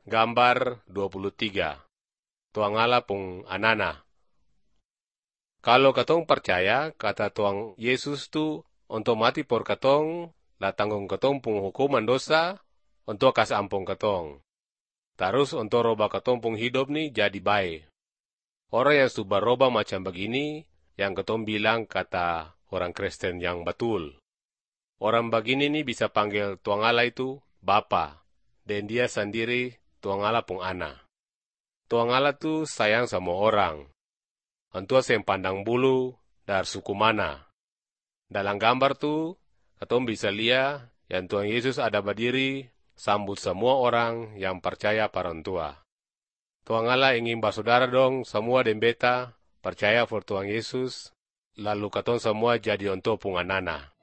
Gambar 23. Tuang Allah pung anana. Kalau katong percaya kata Tuang Yesus tu untuk mati por katong, la tanggung katong pung hukuman dosa, untuk kas ampung katong. Terus untuk roba katong pung hidup ni jadi baik. Orang yang sudah roba macam begini, yang katong bilang kata orang Kristen yang betul. Orang begini ni bisa panggil Tuang Allah itu Bapa, dan dia sendiri Tuang Allah pung ana. Tuang Allah tu sayang sama orang. Antua sem pandang bulu dar suku mana. Dalam gambar tu, katong bisa lihat yang Tuhan Yesus ada berdiri sambut semua orang yang percaya parantua. Tuang Allah ingin bersaudara dong semua dan beta percaya for Tuhan Yesus, lalu katong semua jadi onto pung anana.